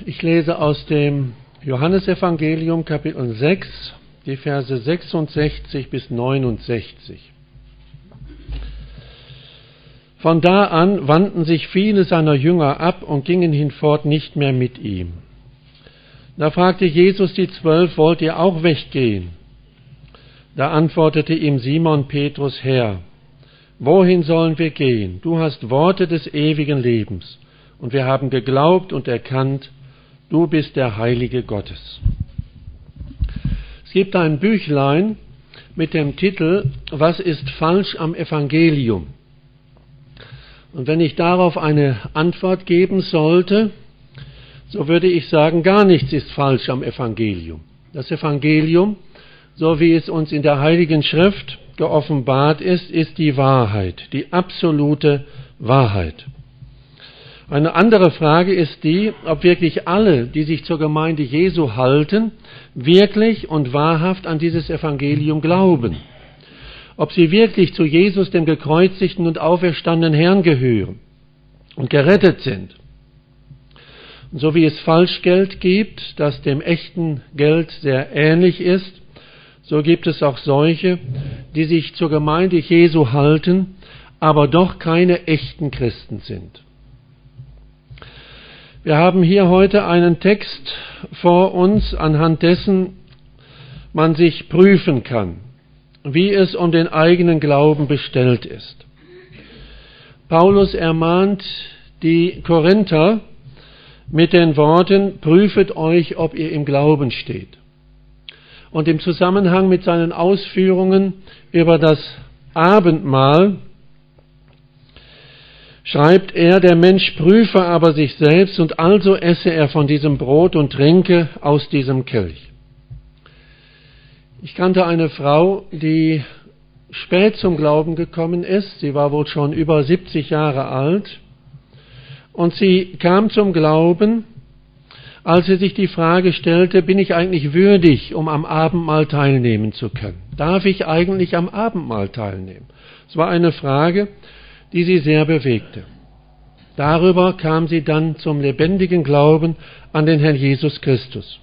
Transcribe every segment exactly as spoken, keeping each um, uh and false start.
Ich lese aus dem Johannesevangelium Kapitel sechs, die Verse sechsundsechzig bis neunundsechzig. Von da an wandten sich viele seiner Jünger ab und gingen hinfort nicht mehr mit ihm. Da fragte Jesus die Zwölf: Wollt ihr auch weggehen? Da antwortete ihm Simon Petrus: Herr, wohin sollen wir gehen? Du hast Worte des ewigen Lebens, und wir haben geglaubt und erkannt, du bist der Heilige Gottes. Es gibt ein Büchlein mit dem Titel Was ist falsch am Evangelium? Und wenn ich darauf eine Antwort geben sollte, so würde ich sagen, gar nichts ist falsch am Evangelium. Das Evangelium, so wie es uns in der Heiligen Schrift geoffenbart ist, ist die Wahrheit, die absolute Wahrheit. Eine andere Frage ist die, ob wirklich alle, die sich zur Gemeinde Jesu halten, wirklich und wahrhaft an dieses Evangelium glauben. Ob sie wirklich zu Jesus, dem gekreuzigten und auferstandenen Herrn, gehören und gerettet sind. Und so wie es Falschgeld gibt, das dem echten Geld sehr ähnlich ist, so gibt es auch solche, die sich zur Gemeinde Jesu halten, aber doch keine echten Christen sind. Wir haben hier heute einen Text vor uns, anhand dessen man sich prüfen kann, wie es um den eigenen Glauben bestellt ist. Paulus ermahnt die Korinther mit den Worten: Prüfet euch, ob ihr im Glauben steht. Und im Zusammenhang mit seinen Ausführungen über das Abendmahl schreibt er: Der Mensch prüfe aber sich selbst, und also esse er von diesem Brot und trinke aus diesem Kelch. Ich kannte eine Frau, die spät zum Glauben gekommen ist. Sie war wohl schon über siebzig Jahre alt. Und sie kam zum Glauben, als sie sich die Frage stellte: Bin ich eigentlich würdig, um am Abendmahl teilnehmen zu können? Darf ich eigentlich am Abendmahl teilnehmen? Es war eine Frage, die sie sehr bewegte. Darüber kam sie dann zum lebendigen Glauben an den Herrn Jesus Christus.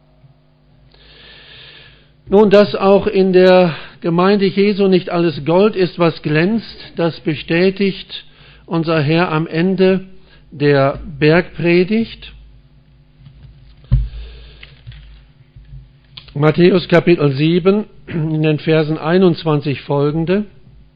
Nun, dass auch in der Gemeinde Jesu nicht alles Gold ist, was glänzt, das bestätigt unser Herr am Ende der Bergpredigt. Matthäus Kapitel sieben, in den Versen einundzwanzig folgende.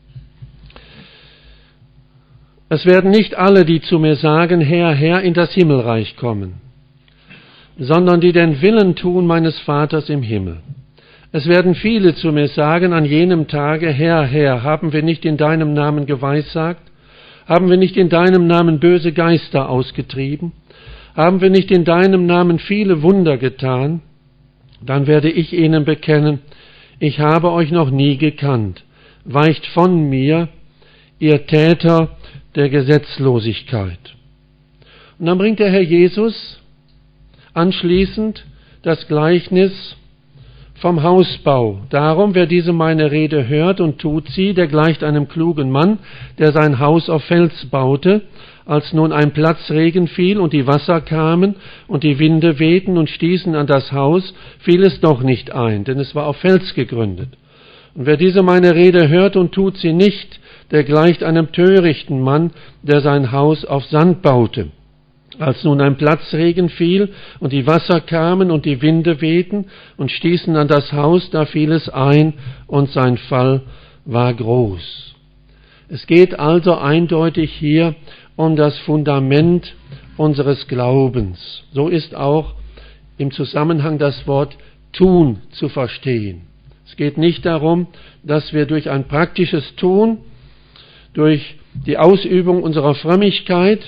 Es werden nicht alle, die zu mir sagen, Herr, Herr, in das Himmelreich kommen, sondern die den Willen tun meines Vaters im Himmel. Es werden viele zu mir sagen an jenem Tage: Herr, Herr, haben wir nicht in deinem Namen geweissagt? Haben wir nicht in deinem Namen böse Geister ausgetrieben? Haben wir nicht in deinem Namen viele Wunder getan? Dann werde ich ihnen bekennen: Ich habe euch noch nie gekannt. Weicht von mir, ihr Täter der Gesetzlosigkeit. Und dann bringt der Herr Jesus anschließend das Gleichnis vom Hausbau. Darum, wer diese meine Rede hört und tut sie, der gleicht einem klugen Mann, der sein Haus auf Fels baute. Als nun ein Platzregen fiel und die Wasser kamen und die Winde wehten und stießen an das Haus, fiel es doch nicht ein, denn es war auf Fels gegründet. Und wer diese meine Rede hört und tut sie nicht, der gleicht einem törichten Mann, der sein Haus auf Sand baute. Als nun ein Platzregen fiel und die Wasser kamen und die Winde wehten und stießen an das Haus, da fiel es ein und sein Fall war groß. Es geht also eindeutig hier um das Fundament unseres Glaubens. So ist auch im Zusammenhang das Wort tun zu verstehen. Es geht nicht darum, dass wir durch ein praktisches Tun, durch die Ausübung unserer Frömmigkeit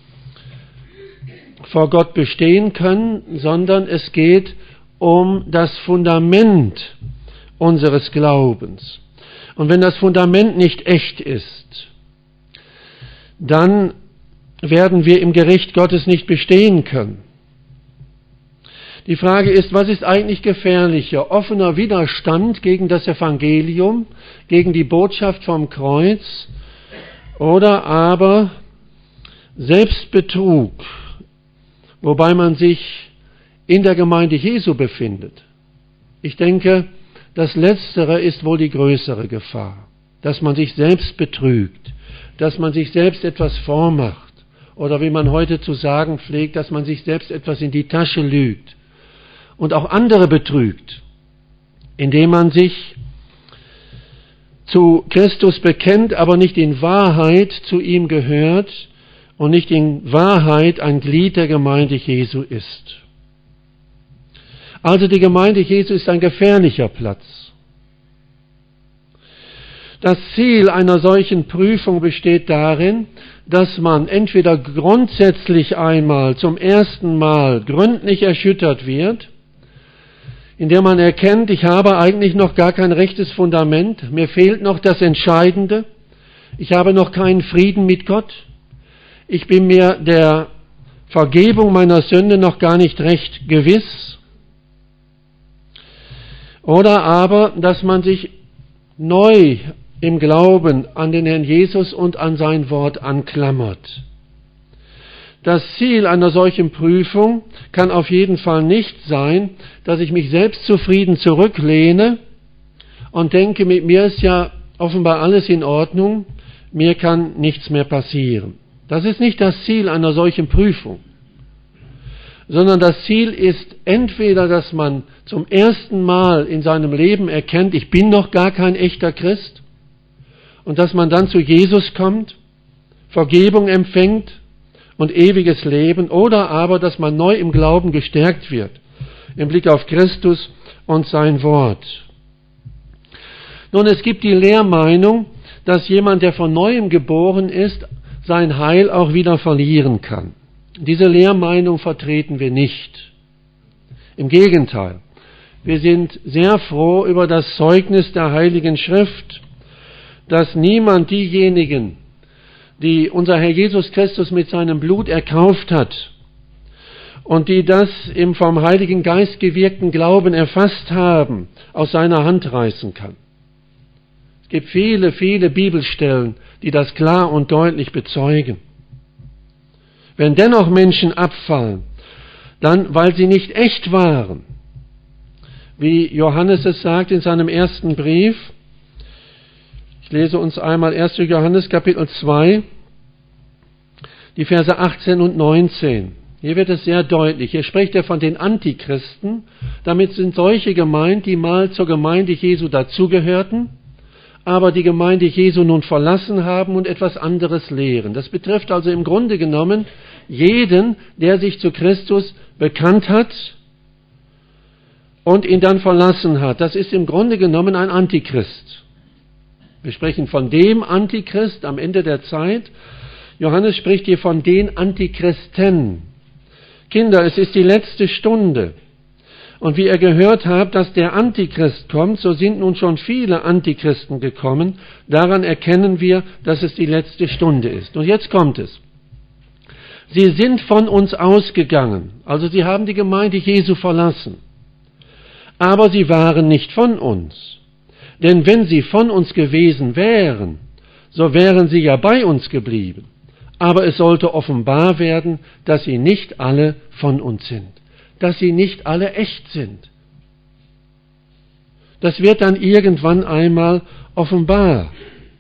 vor Gott bestehen können, sondern es geht um das Fundament unseres Glaubens. Und wenn das Fundament nicht echt ist, dann werden wir im Gericht Gottes nicht bestehen können. Die Frage ist, was ist eigentlich gefährlicher? Offener Widerstand gegen das Evangelium, gegen die Botschaft vom Kreuz, oder aber Selbstbetrug wobei man sich in der Gemeinde Jesu befindet. Ich denke, das Letztere ist wohl die größere Gefahr, dass man sich selbst betrügt, dass man sich selbst etwas vormacht oder wie man heute zu sagen pflegt, dass man sich selbst etwas in die Tasche lügt und auch andere betrügt, indem man sich zu Christus bekennt, aber nicht in Wahrheit zu ihm gehört und nicht in Wahrheit ein Glied der Gemeinde Jesu ist. Also die Gemeinde Jesu ist ein gefährlicher Platz. Das Ziel einer solchen Prüfung besteht darin, dass man entweder grundsätzlich einmal zum ersten Mal gründlich erschüttert wird, indem man erkennt, ich habe eigentlich noch gar kein rechtes Fundament, mir fehlt noch das Entscheidende, ich habe noch keinen Frieden mit Gott, ich bin mir der Vergebung meiner Sünde noch gar nicht recht gewiss. Oder aber, dass man sich neu im Glauben an den Herrn Jesus und an sein Wort anklammert. Das Ziel einer solchen Prüfung kann auf jeden Fall nicht sein, dass ich mich selbst zufrieden zurücklehne und denke, mit mir ist ja offenbar alles in Ordnung, mir kann nichts mehr passieren. Das ist nicht das Ziel einer solchen Prüfung, sondern das Ziel ist entweder, dass man zum ersten Mal in seinem Leben erkennt, ich bin noch gar kein echter Christ, und dass man dann zu Jesus kommt, Vergebung empfängt und ewiges Leben, oder aber, dass man neu im Glauben gestärkt wird, im Blick auf Christus und sein Wort. Nun, es gibt die Lehrmeinung, dass jemand, der von Neuem geboren ist, sein Heil auch wieder verlieren kann. Diese Lehrmeinung vertreten wir nicht. Im Gegenteil, wir sind sehr froh über das Zeugnis der Heiligen Schrift, dass niemand diejenigen, die unser Herr Jesus Christus mit seinem Blut erkauft hat und die das im vom Heiligen Geist gewirkten Glauben erfasst haben, aus seiner Hand reißen kann. Es gibt viele, viele Bibelstellen, die das klar und deutlich bezeugen. Wenn dennoch Menschen abfallen, dann weil sie nicht echt waren, wie Johannes es sagt in seinem ersten Brief. Ich lese uns einmal erster Johannes Kapitel zwei, die Verse achtzehn und neunzehn. Hier wird es sehr deutlich. Hier spricht er von den Antichristen. Damit sind solche gemeint, die mal zur Gemeinde Jesu dazugehörten, aber die Gemeinde Jesu nun verlassen haben und etwas anderes lehren. Das betrifft also im Grunde genommen jeden, der sich zu Christus bekannt hat und ihn dann verlassen hat. Das ist im Grunde genommen ein Antichrist. Wir sprechen von dem Antichrist am Ende der Zeit. Johannes spricht hier von den Antichristen. Kinder, es ist die letzte Stunde. Und wie ihr gehört habt, dass der Antichrist kommt, so sind nun schon viele Antichristen gekommen. Daran erkennen wir, dass es die letzte Stunde ist. Und jetzt kommt es. Sie sind von uns ausgegangen, also sie haben die Gemeinde Jesu verlassen. Aber sie waren nicht von uns. Denn wenn sie von uns gewesen wären, so wären sie ja bei uns geblieben. Aber es sollte offenbar werden, dass sie nicht alle von uns sind. Dass sie nicht alle echt sind. Das wird dann irgendwann einmal offenbar.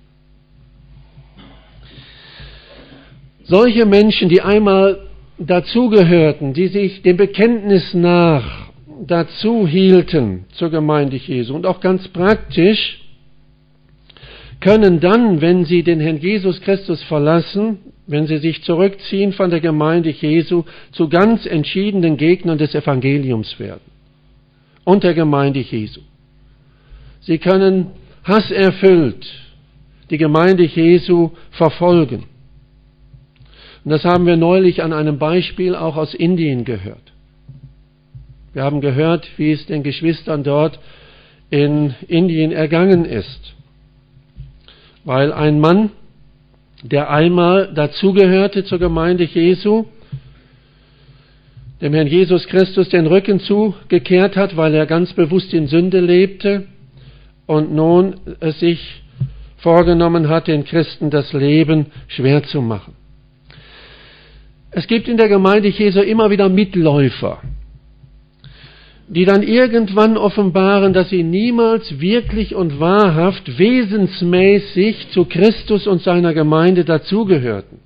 Solche Menschen, die einmal dazugehörten, die sich dem Bekenntnis nach dazu hielten zur Gemeinde Jesu und auch ganz praktisch, können dann, wenn sie den Herrn Jesus Christus verlassen, wenn sie sich zurückziehen von der Gemeinde Jesu, zu ganz entschiedenen Gegnern des Evangeliums werden und der Gemeinde Jesu. Sie können hasserfüllt die Gemeinde Jesu verfolgen. Und das haben wir neulich an einem Beispiel auch aus Indien gehört. Wir haben gehört, wie es den Geschwistern dort in Indien ergangen ist. Weil ein Mann, der einmal dazugehörte zur Gemeinde Jesu, dem Herrn Jesus Christus den Rücken zugekehrt hat, weil er ganz bewusst in Sünde lebte und nun es sich vorgenommen hat, den Christen das Leben schwer zu machen. Es gibt in der Gemeinde Jesu immer wieder Mitläufer, die dann irgendwann offenbaren, dass sie niemals wirklich und wahrhaft wesensmäßig zu Christus und seiner Gemeinde dazugehörten.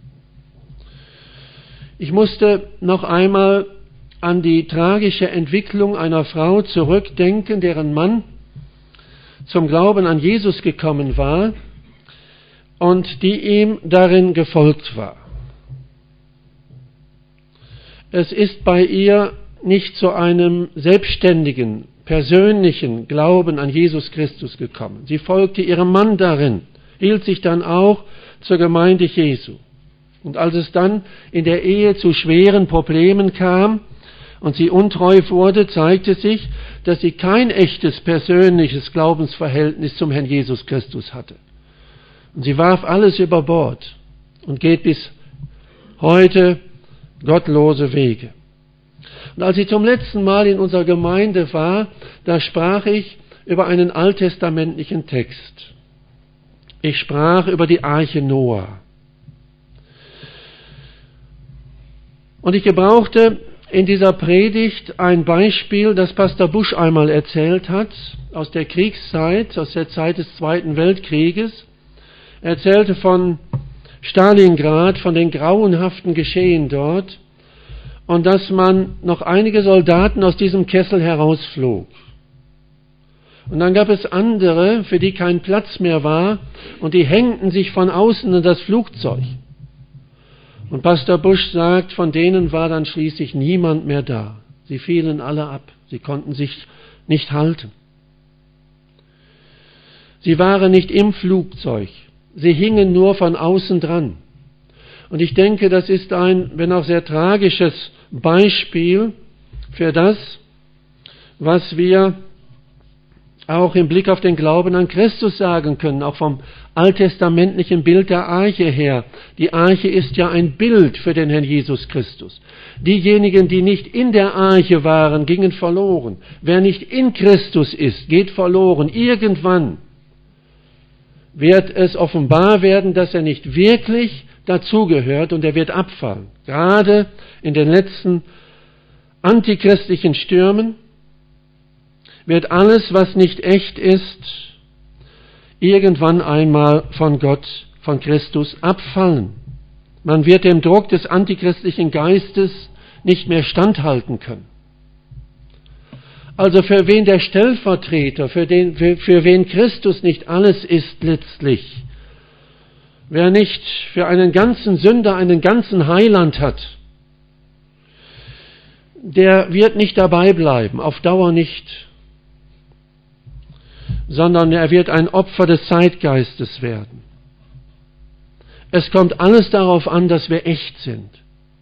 Ich musste noch einmal an die tragische Entwicklung einer Frau zurückdenken, deren Mann zum Glauben an Jesus gekommen war und die ihm darin gefolgt war. Es ist bei ihr nicht zu einem selbstständigen, persönlichen Glauben an Jesus Christus gekommen. Sie folgte ihrem Mann darin, hielt sich dann auch zur Gemeinde Jesu. Und als es dann in der Ehe zu schweren Problemen kam und sie untreu wurde, zeigte sich, dass sie kein echtes persönliches Glaubensverhältnis zum Herrn Jesus Christus hatte. Und sie warf alles über Bord und geht bis heute gottlose Wege. Und als ich zum letzten Mal in unserer Gemeinde war, da sprach ich über einen alttestamentlichen Text. Ich sprach über die Arche Noah. Und ich gebrauchte in dieser Predigt ein Beispiel, das Pastor Busch einmal erzählt hat, aus der Kriegszeit, aus der Zeit des Zweiten Weltkrieges. Er erzählte von Stalingrad, von den grauenhaften Geschehen dort, und dass man noch einige Soldaten aus diesem Kessel herausflog. Und dann gab es andere, für die kein Platz mehr war, und die hängten sich von außen in das Flugzeug. Und Pastor Busch sagt, von denen war dann schließlich niemand mehr da. Sie fielen alle ab, sie konnten sich nicht halten. Sie waren nicht im Flugzeug, sie hingen nur von außen dran. Und ich denke, das ist ein, wenn auch sehr tragisches Beispiel für das, was wir auch im Blick auf den Glauben an Christus sagen können, auch vom alttestamentlichen Bild der Arche her. Die Arche ist ja ein Bild für den Herrn Jesus Christus. Diejenigen, die nicht in der Arche waren, gingen verloren. Wer nicht in Christus ist, geht verloren. Irgendwann wird es offenbar werden, dass er nicht wirklich dazugehört und er wird abfallen. Gerade in den letzten antichristlichen Stürmen wird alles, was nicht echt ist, irgendwann einmal von Gott, von Christus abfallen. Man wird dem Druck des antichristlichen Geistes nicht mehr standhalten können. Also für wen der Stellvertreter, für, den, für, für wen Christus nicht alles ist letztlich, wer nicht für einen ganzen Sünder einen ganzen Heiland hat, der wird nicht dabei bleiben, auf Dauer nicht, sondern er wird ein Opfer des Zeitgeistes werden. Es kommt alles darauf an, dass wir echt sind.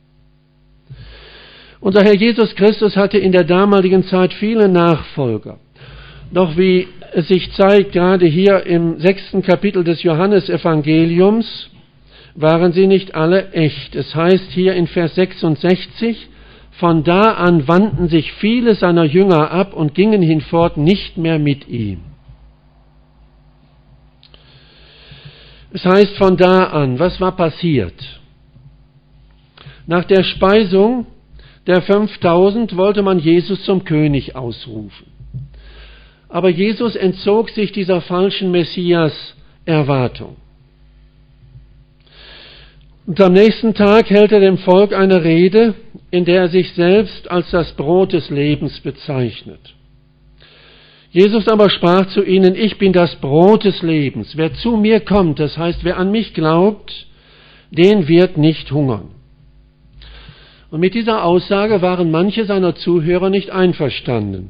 Unser Herr Jesus Christus hatte in der damaligen Zeit viele Nachfolger. Doch wie es sich zeigt, gerade hier im sechsten Kapitel des Johannesevangeliums, waren sie nicht alle echt. Es heißt hier in Vers sechsundsechzig, von da an wandten sich viele seiner Jünger ab und gingen hinfort nicht mehr mit ihm. Es heißt von da an, was war passiert? Nach der Speisung der fünftausend wollte man Jesus zum König ausrufen. Aber Jesus entzog sich dieser falschen Messias-Erwartung. Und am nächsten Tag hält er dem Volk eine Rede, in der er sich selbst als das Brot des Lebens bezeichnet. Jesus aber sprach zu ihnen, ich bin das Brot des Lebens. Wer zu mir kommt, das heißt, wer an mich glaubt, den wird nicht hungern. Und mit dieser Aussage waren manche seiner Zuhörer nicht einverstanden.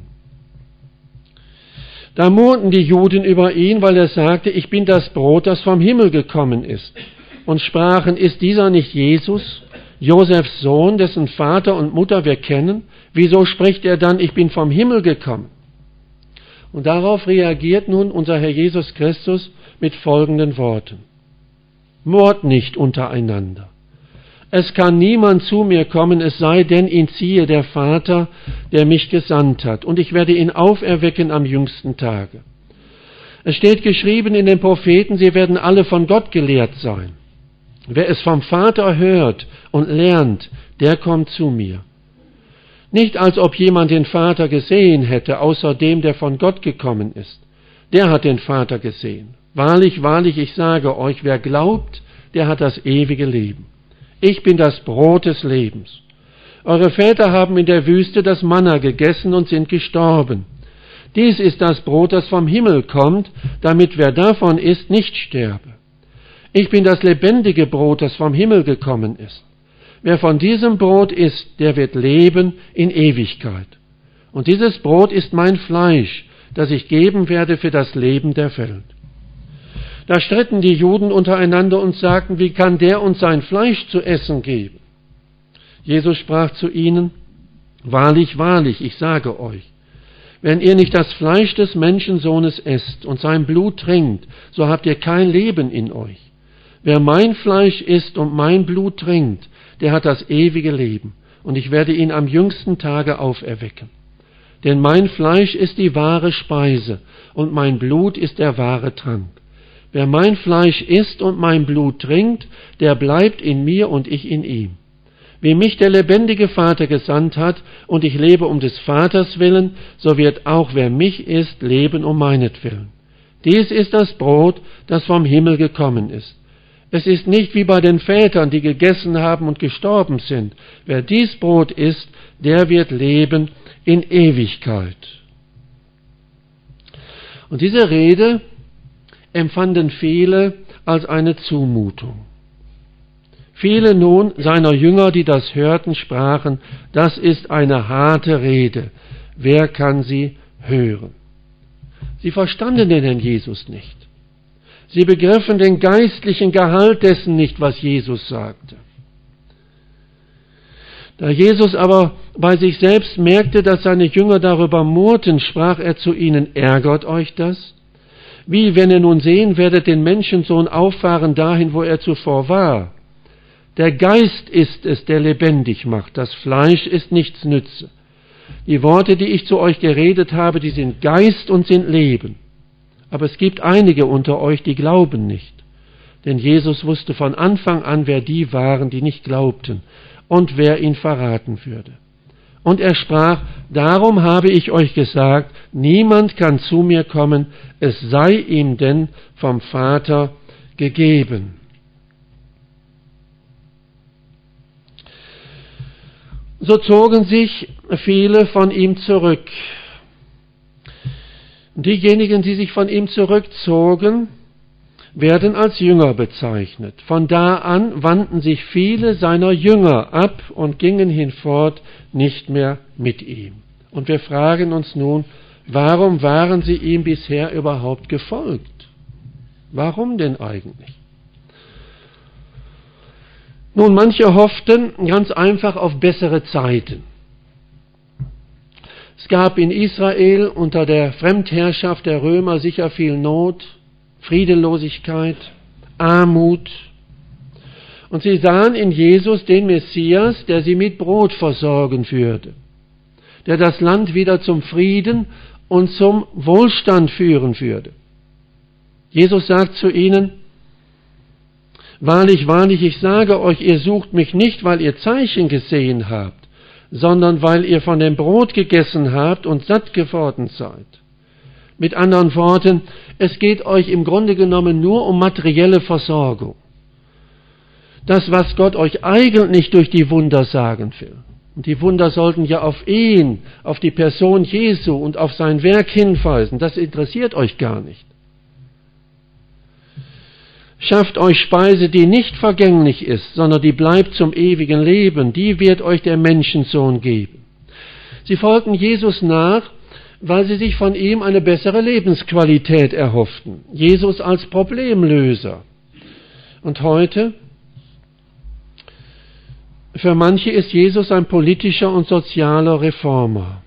Da murrten die Juden über ihn, weil er sagte, ich bin das Brot, das vom Himmel gekommen ist. Und sprachen, ist dieser nicht Jesus, Josefs Sohn, dessen Vater und Mutter wir kennen? Wieso spricht er dann, ich bin vom Himmel gekommen? Und darauf reagiert nun unser Herr Jesus Christus mit folgenden Worten. Murrt nicht untereinander. Es kann niemand zu mir kommen, es sei denn, ihn ziehe der Vater, der mich gesandt hat, und ich werde ihn auferwecken am jüngsten Tage. Es steht geschrieben in den Propheten, sie werden alle von Gott gelehrt sein. Wer es vom Vater hört und lernt, der kommt zu mir. Nicht als ob jemand den Vater gesehen hätte, außer dem, der von Gott gekommen ist. Der hat den Vater gesehen. Wahrlich, wahrlich, ich sage euch, wer glaubt, der hat das ewige Leben. Ich bin das Brot des Lebens. Eure Väter haben in der Wüste das Manna gegessen und sind gestorben. Dies ist das Brot, das vom Himmel kommt, damit wer davon isst, nicht sterbe. Ich bin das lebendige Brot, das vom Himmel gekommen ist. Wer von diesem Brot isst, der wird leben in Ewigkeit. Und dieses Brot ist mein Fleisch, das ich geben werde für das Leben der Welt. Da stritten die Juden untereinander und sagten, wie kann der uns sein Fleisch zu essen geben? Jesus sprach zu ihnen, wahrlich, wahrlich, ich sage euch, wenn ihr nicht das Fleisch des Menschensohnes esst und sein Blut trinkt, so habt ihr kein Leben in euch. Wer mein Fleisch isst und mein Blut trinkt, der hat das ewige Leben, und ich werde ihn am jüngsten Tage auferwecken. Denn mein Fleisch ist die wahre Speise, und mein Blut ist der wahre Trank. Wer mein Fleisch isst und mein Blut trinkt, der bleibt in mir und ich in ihm. Wie mich der lebendige Vater gesandt hat, und ich lebe um des Vaters willen, so wird auch wer mich isst, leben um meinetwillen. Dies ist das Brot, das vom Himmel gekommen ist. Es ist nicht wie bei den Vätern, die gegessen haben und gestorben sind. Wer dies Brot isst, der wird leben in Ewigkeit. Und diese Rede empfanden viele als eine Zumutung. Viele nun seiner Jünger, die das hörten, sprachen, das ist eine harte Rede. Wer kann sie hören? Sie verstanden den Herrn Jesus nicht. Sie begriffen den geistlichen Gehalt dessen nicht, was Jesus sagte. Da Jesus aber bei sich selbst merkte, dass seine Jünger darüber murrten, sprach er zu ihnen, ärgert euch das? Wie, wenn ihr nun sehen werdet, den Menschensohn auffahren dahin, wo er zuvor war? Der Geist ist es, der lebendig macht, das Fleisch ist nichts nütze. Die Worte, die ich zu euch geredet habe, die sind Geist und sind Leben. Aber es gibt einige unter euch, die glauben nicht. Denn Jesus wusste von Anfang an, wer die waren, die nicht glaubten und wer ihn verraten würde. Und er sprach, darum habe ich euch gesagt, niemand kann zu mir kommen, es sei ihm denn vom Vater gegeben. So zogen sich viele von ihm zurück. Diejenigen, die sich von ihm zurückzogen, werden als Jünger bezeichnet. Von da an wandten sich viele seiner Jünger ab und gingen hinfort nicht mehr mit ihm. Und wir fragen uns nun, warum waren sie ihm bisher überhaupt gefolgt? Warum denn eigentlich? Nun, manche hofften ganz einfach auf bessere Zeiten. Es gab in Israel unter der Fremdherrschaft der Römer sicher viel Not, Friedelosigkeit, Armut. Und sie sahen in Jesus den Messias, der sie mit Brot versorgen würde, der das Land wieder zum Frieden und zum Wohlstand führen würde. Jesus sagt zu ihnen, wahrlich, wahrlich, ich sage euch, ihr sucht mich nicht, weil ihr Zeichen gesehen habt, sondern weil ihr von dem Brot gegessen habt und satt geworden seid. Mit anderen Worten, es geht euch im Grunde genommen nur um materielle Versorgung. Das, was Gott euch eigentlich durch die Wunder sagen will. Und die Wunder sollten ja auf ihn, auf die Person Jesu und auf sein Werk hinweisen. Das interessiert euch gar nicht. Schafft euch Speise, die nicht vergänglich ist, sondern die bleibt zum ewigen Leben. Die wird euch der Menschensohn geben. Sie folgten Jesus nach, weil sie sich von ihm eine bessere Lebensqualität erhofften. Jesus als Problemlöser. Und heute? Für manche ist Jesus ein politischer und sozialer Reformer.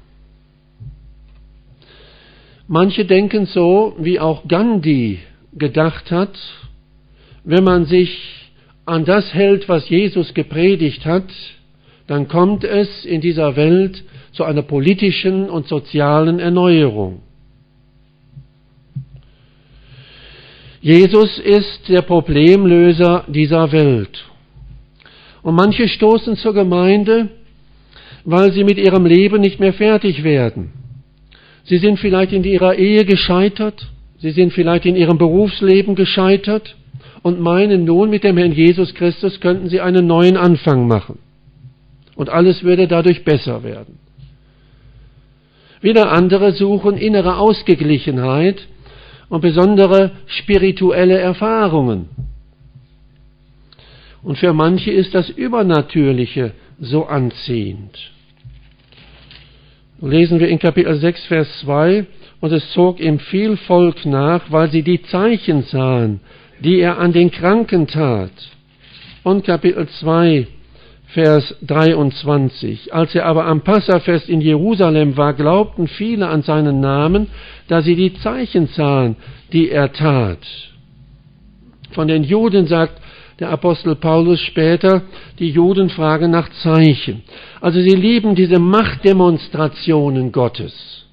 Manche denken so, wie auch Gandhi gedacht hat, wenn man sich an das hält, was Jesus gepredigt hat, dann kommt es in dieser Welt zu einer politischen und sozialen Erneuerung. Jesus ist der Problemlöser dieser Welt. Und manche stoßen zur Gemeinde, weil sie mit ihrem Leben nicht mehr fertig werden. Sie sind vielleicht in ihrer Ehe gescheitert, sie sind vielleicht in ihrem Berufsleben gescheitert und meinen nun, mit dem Herrn Jesus Christus könnten sie einen neuen Anfang machen. Und alles würde dadurch besser werden. Wieder andere suchen innere Ausgeglichenheit und besondere spirituelle Erfahrungen. Und für manche ist das Übernatürliche so anziehend. Lesen wir in Kapitel sechs, Vers zwei, und es zog ihm viel Volk nach, weil sie die Zeichen sahen, die er an den Kranken tat. Und Kapitel zwei, Vers dreiundzwanzig. Als er aber am Passafest in Jerusalem war, glaubten viele an seinen Namen, da sie die Zeichen sahen, die er tat. Von den Juden sagt der Apostel Paulus später, die Juden fragen nach Zeichen. Also sie lieben diese Machtdemonstrationen Gottes.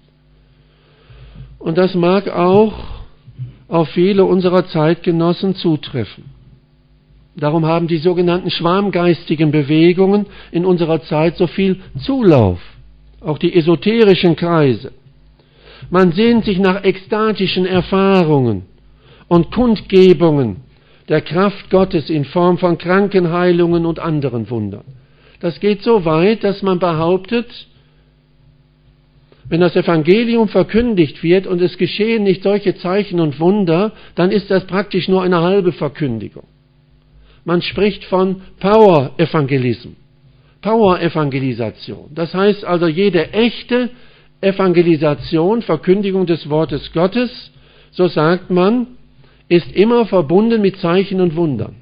Und das mag auch auf viele unserer Zeitgenossen zutreffen. Darum haben die sogenannten schwarmgeistigen Bewegungen in unserer Zeit so viel Zulauf, auch die esoterischen Kreise. Man sehnt sich nach ekstatischen Erfahrungen und Kundgebungen der Kraft Gottes in Form von Krankenheilungen und anderen Wundern. Das geht so weit, dass man behauptet, wenn das Evangelium verkündigt wird und es geschehen nicht solche Zeichen und Wunder, dann ist das praktisch nur eine halbe Verkündigung. Man spricht von Power-Evangelism, Power-Evangelisation. Das heißt also, jede echte Evangelisation, Verkündigung des Wortes Gottes, so sagt man, ist immer verbunden mit Zeichen und Wundern.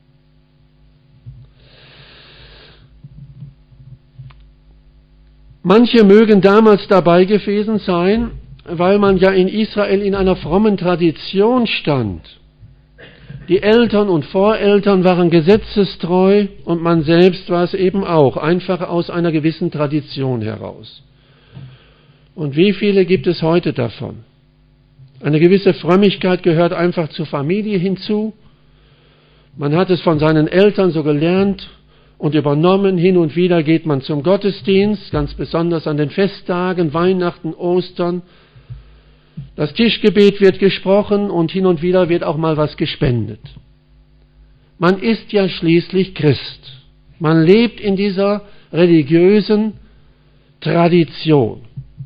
Manche mögen damals dabei gewesen sein, weil man ja in Israel in einer frommen Tradition stand. Die Eltern und Voreltern waren gesetzestreu und man selbst war es eben auch, einfach aus einer gewissen Tradition heraus. Und wie viele gibt es heute davon? Eine gewisse Frömmigkeit gehört einfach zur Familie hinzu. Man hat es von seinen Eltern so gelernt und übernommen. Hin und wieder geht man zum Gottesdienst, ganz besonders an den Festtagen, Weihnachten, Ostern. Das Tischgebet wird gesprochen und hin und wieder wird auch mal was gespendet. Man ist ja schließlich Christ. Man lebt in dieser religiösen Tradition.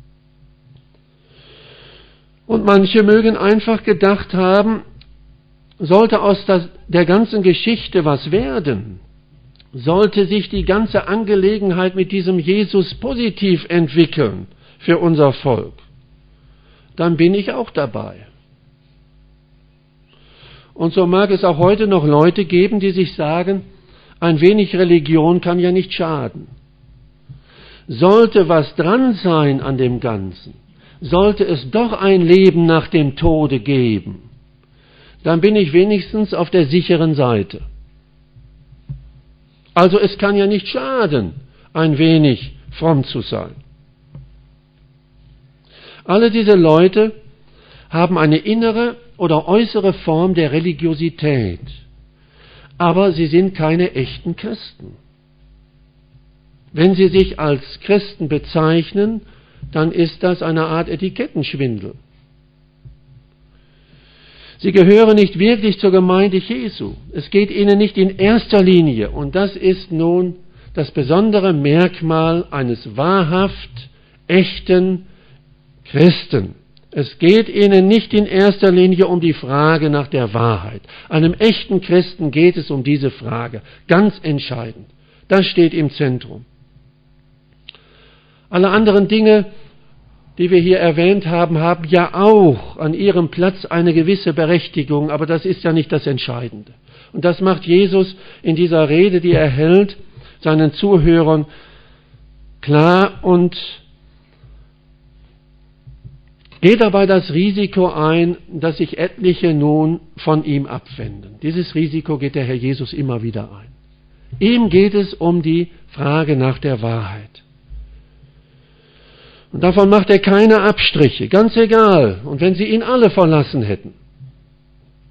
Und manche mögen einfach gedacht haben, sollte aus der ganzen Geschichte was werden, sollte sich die ganze Angelegenheit mit diesem Jesus positiv entwickeln für unser Volk, dann bin ich auch dabei. Und so mag es auch heute noch Leute geben, die sich sagen, ein wenig Religion kann ja nicht schaden. Sollte was dran sein an dem Ganzen, sollte es doch ein Leben nach dem Tode geben, dann bin ich wenigstens auf der sicheren Seite. Also es kann ja nicht schaden, ein wenig fromm zu sein. Alle diese Leute haben eine innere oder äußere Form der Religiosität, aber sie sind keine echten Christen. Wenn sie sich als Christen bezeichnen, dann ist das eine Art Etikettenschwindel. Sie gehören nicht wirklich zur Gemeinde Jesu. Es geht ihnen nicht in erster Linie, und das ist nun das besondere Merkmal eines wahrhaft echten Christen. Es geht ihnen nicht in erster Linie um die Frage nach der Wahrheit. Einem echten Christen geht es um diese Frage, ganz entscheidend. Das steht im Zentrum. Alle anderen Dinge, die wir hier erwähnt haben, haben ja auch an ihrem Platz eine gewisse Berechtigung, aber das ist ja nicht das Entscheidende. Und das macht Jesus in dieser Rede, die er hält, seinen Zuhörern klar und geht dabei das Risiko ein, dass sich etliche nun von ihm abwenden. Dieses Risiko geht der Herr Jesus immer wieder ein. Ihm geht es um die Frage nach der Wahrheit. Und davon macht er keine Abstriche, ganz egal. Und wenn sie ihn alle verlassen hätten,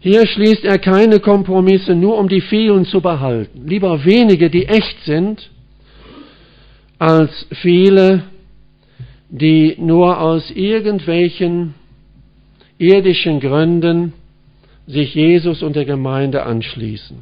Hier schließt er keine Kompromisse, nur um die vielen zu behalten. Lieber wenige, die echt sind, als viele, die nur aus irgendwelchen irdischen Gründen sich Jesus und der Gemeinde anschließen.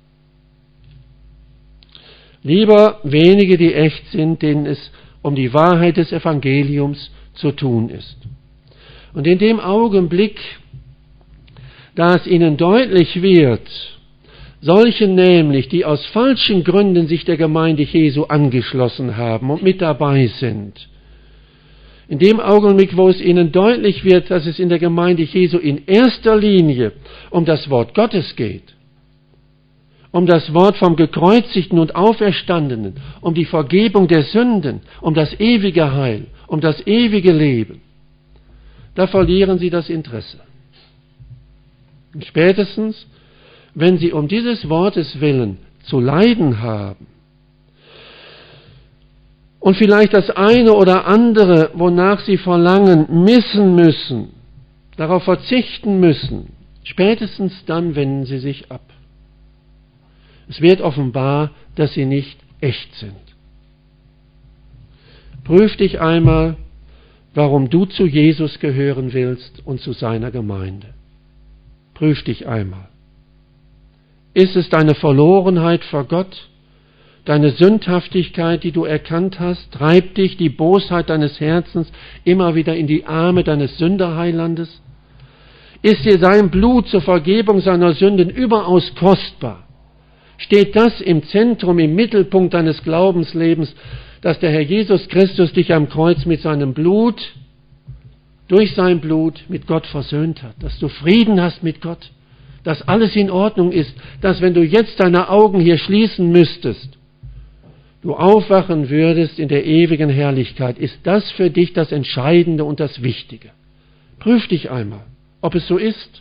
Lieber wenige, die echt sind, denen es um die Wahrheit des Evangeliums zu tun ist. Und in dem Augenblick, da es ihnen deutlich wird, solche nämlich, die aus falschen Gründen sich der Gemeinde Jesu angeschlossen haben und mit dabei sind, in dem Augenblick, wo es ihnen deutlich wird, dass es in der Gemeinde Jesu in erster Linie um das Wort Gottes geht, um das Wort vom Gekreuzigten und Auferstandenen, um die Vergebung der Sünden, um das ewige Heil, um das ewige Leben, da verlieren sie das Interesse. Und spätestens, wenn sie um dieses Wortes willen zu leiden haben und vielleicht das eine oder andere, wonach sie verlangen, missen müssen, darauf verzichten müssen, spätestens dann wenden sie sich ab. Es wird offenbar, dass sie nicht echt sind. Prüf dich einmal, warum du zu Jesus gehören willst und zu seiner Gemeinde. Prüf dich einmal. Ist es deine Verlorenheit vor Gott, deine Sündhaftigkeit, die du erkannt hast? Treibt dich die Bosheit deines Herzens immer wieder in die Arme deines Sünderheilandes? Ist dir sein Blut zur Vergebung seiner Sünden überaus kostbar? Steht das im Zentrum, im Mittelpunkt deines Glaubenslebens, dass der Herr Jesus Christus dich am Kreuz mit seinem Blut, durch sein Blut mit Gott versöhnt hat, dass du Frieden hast mit Gott, dass alles in Ordnung ist, dass wenn du jetzt deine Augen hier schließen müsstest, du aufwachen würdest in der ewigen Herrlichkeit. Ist das für dich das Entscheidende und das Wichtige? Prüf dich einmal, ob es so ist.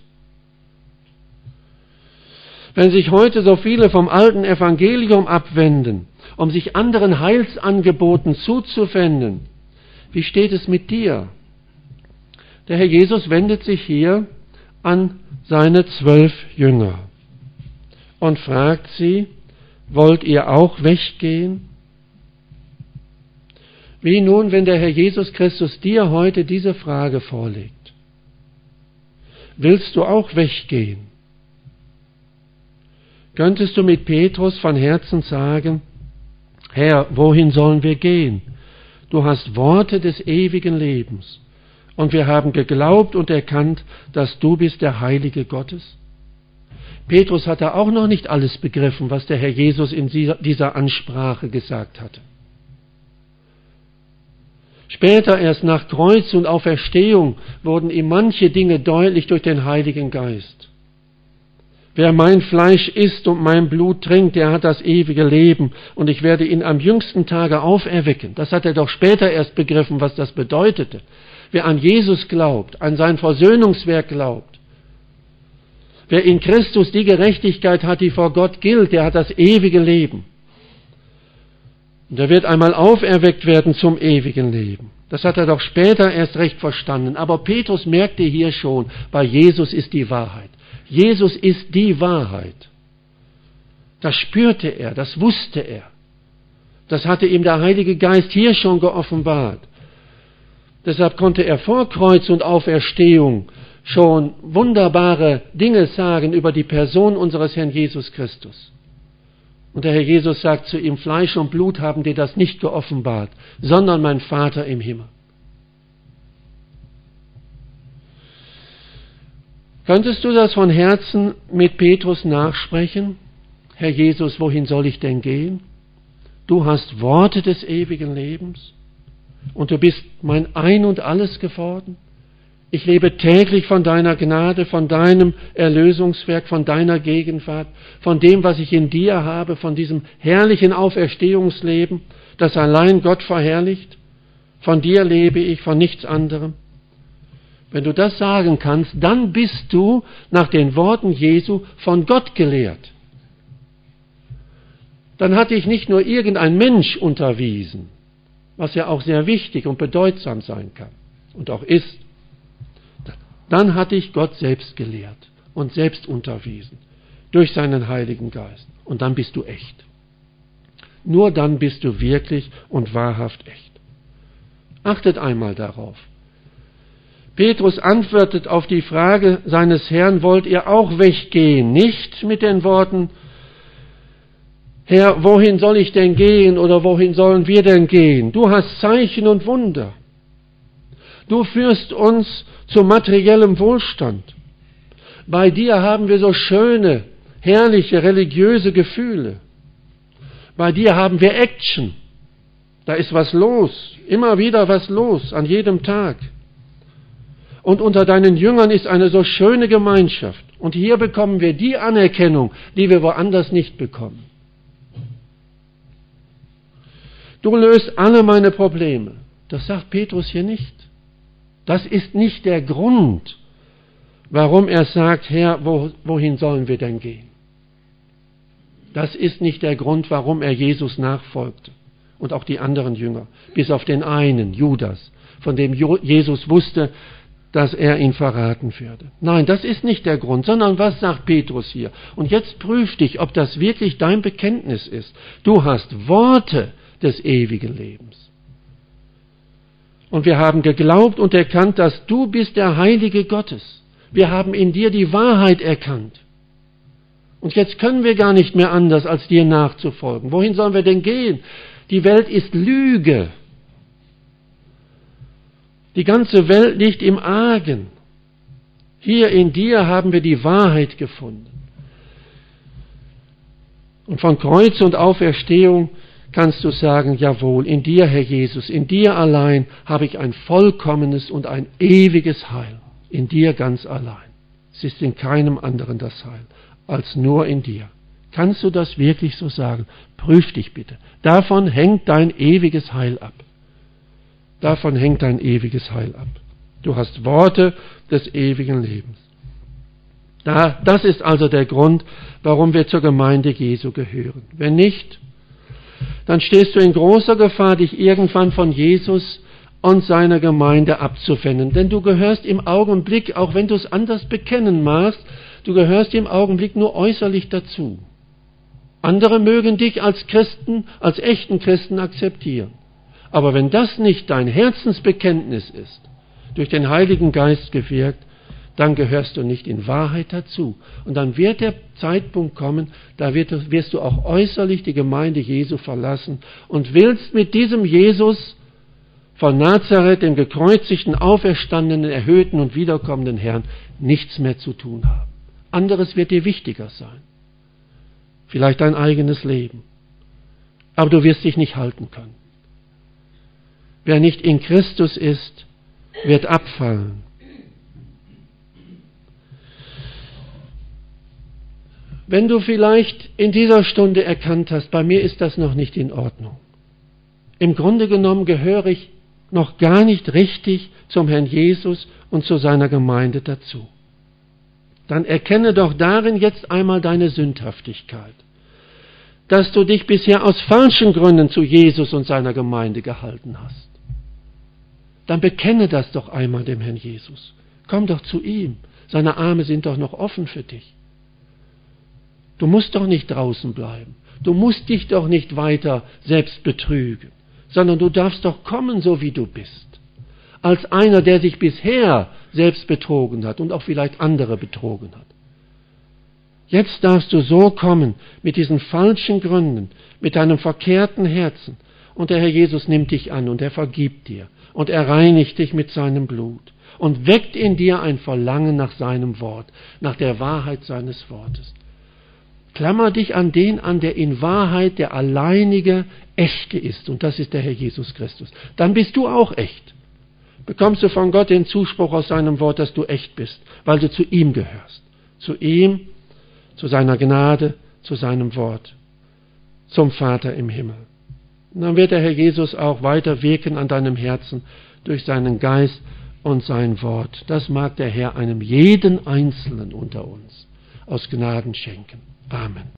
Wenn sich heute so viele vom alten Evangelium abwenden, um sich anderen Heilsangeboten zuzuwenden, wie steht es mit dir? Der Herr Jesus wendet sich hier an seine zwölf Jünger und fragt sie, wollt ihr auch weggehen? Wie nun, wenn der Herr Jesus Christus dir heute diese Frage vorlegt? Willst du auch weggehen? Könntest du mit Petrus von Herzen sagen, Herr, wohin sollen wir gehen? Du hast Worte des ewigen Lebens. Und wir haben geglaubt und erkannt, dass du bist der Heilige Gottes. Petrus hatte auch noch nicht alles begriffen, was der Herr Jesus in dieser Ansprache gesagt hatte. Später, erst nach Kreuz und Auferstehung, wurden ihm manche Dinge deutlich durch den Heiligen Geist. Wer mein Fleisch isst und mein Blut trinkt, der hat das ewige Leben und ich werde ihn am jüngsten Tage auferwecken. Das hat er doch später erst begriffen, was das bedeutete. Wer an Jesus glaubt, an sein Versöhnungswerk glaubt, wer in Christus die Gerechtigkeit hat, die vor Gott gilt, der hat das ewige Leben. Und er wird einmal auferweckt werden zum ewigen Leben. Das hat er doch später erst recht verstanden. Aber Petrus merkte hier schon, bei Jesus ist die Wahrheit. Jesus ist die Wahrheit. Das spürte er, das wusste er. Das hatte ihm der Heilige Geist hier schon geoffenbart. Deshalb konnte er vor Kreuz und Auferstehung schon wunderbare Dinge sagen über die Person unseres Herrn Jesus Christus. Und der Herr Jesus sagt zu ihm, Fleisch und Blut haben dir das nicht geoffenbart, sondern mein Vater im Himmel. Könntest du das von Herzen mit Petrus nachsprechen? Herr Jesus, wohin soll ich denn gehen? Du hast Worte des ewigen Lebens und du bist mein Ein und Alles geworden. Ich lebe täglich von deiner Gnade, von deinem Erlösungswerk, von deiner Gegenwart, von dem, was ich in dir habe, von diesem herrlichen Auferstehungsleben, das allein Gott verherrlicht. Von dir lebe ich, von nichts anderem. Wenn du das sagen kannst, dann bist du nach den Worten Jesu von Gott gelehrt. Dann hat dich nicht nur irgendein Mensch unterwiesen, was ja auch sehr wichtig und bedeutsam sein kann und auch ist. Dann hat dich Gott selbst gelehrt. und selbst unterwiesen durch seinen Heiligen Geist. Und dann bist du echt. Nur dann bist du wirklich und wahrhaft echt. Achtet einmal darauf. Petrus antwortet auf die Frage seines Herrn, wollt ihr auch weggehen? Nicht mit den Worten, Herr, wohin soll ich denn gehen oder wohin sollen wir denn gehen? Du hast Zeichen und Wunder. Du führst uns zu materiellem Wohlstand. Bei dir haben wir so schöne, herrliche, religiöse Gefühle. Bei dir haben wir Action. Da ist was los, immer wieder was los, an jedem Tag. Und unter deinen Jüngern ist eine so schöne Gemeinschaft. Und hier bekommen wir die Anerkennung, die wir woanders nicht bekommen. Du löst alle meine Probleme. Das sagt Petrus hier nicht. Das ist nicht der Grund, warum er sagt, Herr, wo, wohin sollen wir denn gehen? Das ist nicht der Grund, warum er Jesus nachfolgte und auch die anderen Jünger, bis auf den einen, Judas, von dem Jesus wusste, dass er ihn verraten würde. Nein, das ist nicht der Grund, sondern was sagt Petrus hier? Und jetzt prüf dich, ob das wirklich dein Bekenntnis ist. Du hast Worte des ewigen Lebens. Und wir haben geglaubt und erkannt, dass du bist der Heilige Gottes. Wir haben in dir die Wahrheit erkannt. Und jetzt können wir gar nicht mehr anders, als dir nachzufolgen. Wohin sollen wir denn gehen? Die Welt ist Lüge. Die ganze Welt liegt im Argen. Hier in dir haben wir die Wahrheit gefunden. Und von Kreuz und Auferstehung kannst du sagen, jawohl, in dir, Herr Jesus, in dir allein habe ich ein vollkommenes und ein ewiges Heil. In dir ganz allein. Es ist in keinem anderen das Heil, als nur in dir. Kannst du das wirklich so sagen? Prüf dich bitte. Davon hängt dein ewiges Heil ab. Davon hängt dein ewiges Heil ab. Du hast Worte des ewigen Lebens. Da, das ist also der Grund, warum wir zur Gemeinde Jesu gehören. Wenn nicht, dann stehst du in großer Gefahr, dich irgendwann von Jesus und seiner Gemeinde abzuwenden. Denn du gehörst im Augenblick, auch wenn du es anders bekennen magst, du gehörst im Augenblick nur äußerlich dazu. Andere mögen dich als Christen, als echten Christen akzeptieren. Aber wenn das nicht dein Herzensbekenntnis ist, durch den Heiligen Geist gewirkt, dann gehörst du nicht in Wahrheit dazu. Und dann wird der Zeitpunkt kommen, da wird, wirst du auch äußerlich die Gemeinde Jesu verlassen und willst mit diesem Jesus von Nazareth, dem gekreuzigten, auferstandenen, erhöhten und wiederkommenden Herrn, nichts mehr zu tun haben. Anderes wird dir wichtiger sein. Vielleicht dein eigenes Leben. Aber du wirst dich nicht halten können. Wer nicht in Christus ist, wird abfallen. Wenn du vielleicht in dieser Stunde erkannt hast, bei mir ist das noch nicht in Ordnung. Im Grunde genommen gehöre ich noch gar nicht richtig zum Herrn Jesus und zu seiner Gemeinde dazu. Dann erkenne doch darin jetzt einmal deine Sündhaftigkeit, dass du dich bisher aus falschen Gründen zu Jesus und seiner Gemeinde gehalten hast. Dann bekenne das doch einmal dem Herrn Jesus. Komm doch zu ihm. Seine Arme sind doch noch offen für dich. Du musst doch nicht draußen bleiben. Du musst dich doch nicht weiter selbst betrügen, sondern du darfst doch kommen, so wie du bist. Als einer, der sich bisher selbst betrogen hat und auch vielleicht andere betrogen hat. Jetzt darfst du so kommen, mit diesen falschen Gründen, mit deinem verkehrten Herzen. Und der Herr Jesus nimmt dich an und er vergibt dir. Und er reinigt dich mit seinem Blut. Und weckt in dir ein Verlangen nach seinem Wort, nach der Wahrheit seines Wortes. Klammer dich an den an, der in Wahrheit der alleinige Echte ist. Und das ist der Herr Jesus Christus. Dann bist du auch echt. Bekommst du von Gott den Zuspruch aus seinem Wort, dass du echt bist, weil du zu ihm gehörst. Zu ihm, zu seiner Gnade, zu seinem Wort, zum Vater im Himmel. Und dann wird der Herr Jesus auch weiter wirken an deinem Herzen durch seinen Geist und sein Wort. Das mag der Herr einem jeden Einzelnen unter uns aus Gnaden schenken. Amen.